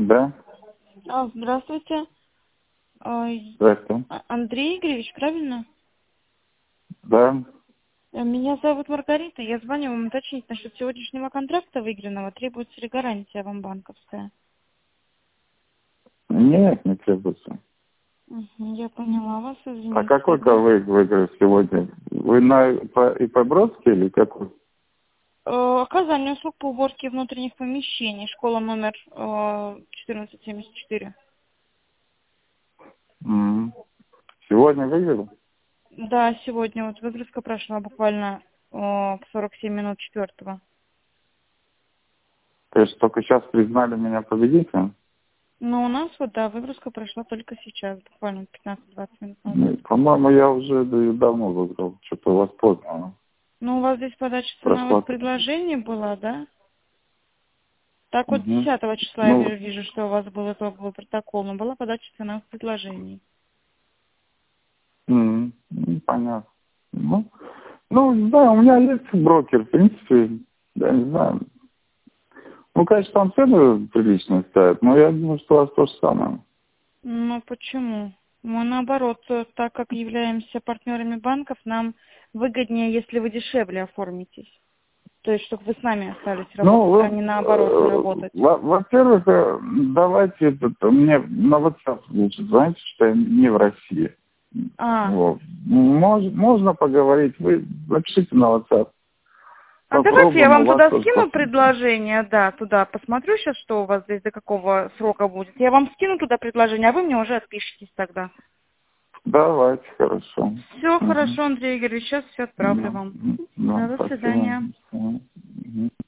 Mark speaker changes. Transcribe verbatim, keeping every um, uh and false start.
Speaker 1: Да,
Speaker 2: А, здравствуйте. А,
Speaker 1: здрасте.
Speaker 2: А- Андрей Игоревич, правильно?
Speaker 1: Да.
Speaker 2: Э, Меня зовут Маргарита. Я звоню вам уточнить насчет сегодняшнего контракта выигранного. Требуется ли гарантия вам банковская?
Speaker 1: Нет, не требуется.
Speaker 2: Мгм, я поняла вас,
Speaker 1: А
Speaker 2: извините
Speaker 1: какой-то
Speaker 2: тогда.
Speaker 1: вы выиграли сегодня? Вы на по, и по Бродске или какой?
Speaker 2: Э, Оказание услуг по уборке внутренних помещений. Школа номер э, четырнадцать семьдесят четыре.
Speaker 1: М. Сегодня выиграл?
Speaker 2: Да, сегодня вот выгрузка прошла буквально э, в сорок семь минут четвертого.
Speaker 1: То есть только сейчас признали меня победителем?
Speaker 2: Но у нас вот, да, выгрузка прошла только сейчас, буквально пятнадцать-двадцать минут назад.
Speaker 1: Ну, по-моему, я уже да- давно выиграл. Что-то у вас поздно.
Speaker 2: Ну, у вас здесь подача ценовых
Speaker 1: Прошла.
Speaker 2: предложений была, да? Так вот,
Speaker 1: Угу.
Speaker 2: десятого числа я
Speaker 1: Ну,
Speaker 2: вижу, вижу, что у вас был итоговый протокол, но была подача ценовых предложений.
Speaker 1: м, ну, понятно. Ну, ну, не знаю, у меня есть брокер, в принципе, я не знаю. Ну, конечно, там цены приличные ставят, но я думаю, что у вас то же самое.
Speaker 2: Ну, почему? Мы наоборот, э, так как являемся партнерами банков, нам выгоднее, если вы дешевле оформитесь. То есть, чтобы вы с нами остались
Speaker 1: Ну,
Speaker 2: работать, а
Speaker 1: вот,
Speaker 2: не наоборот не
Speaker 1: э,
Speaker 2: работать.
Speaker 1: во- во-первых, э, давайте этот, мне на WhatsApp лучше звоните, что я не в России.
Speaker 2: А,
Speaker 1: Вот. Мож- можно поговорить, вы напишите на WhatsApp.
Speaker 2: а давайте я
Speaker 1: Попробуем у
Speaker 2: вам
Speaker 1: вас
Speaker 2: туда
Speaker 1: тоже
Speaker 2: скину
Speaker 1: посмотреть.
Speaker 2: предложение, да, туда посмотрю сейчас, что у вас здесь, до какого срока будет. Я вам скину туда предложение, а вы мне уже отпишитесь тогда.
Speaker 1: Давайте, хорошо.
Speaker 2: Все
Speaker 1: Угу.
Speaker 2: хорошо, Андрей Игоревич, сейчас все отправлю
Speaker 1: Да,
Speaker 2: вам.
Speaker 1: да,
Speaker 2: Да, до
Speaker 1: спасибо.
Speaker 2: свидания.
Speaker 1: Мгм.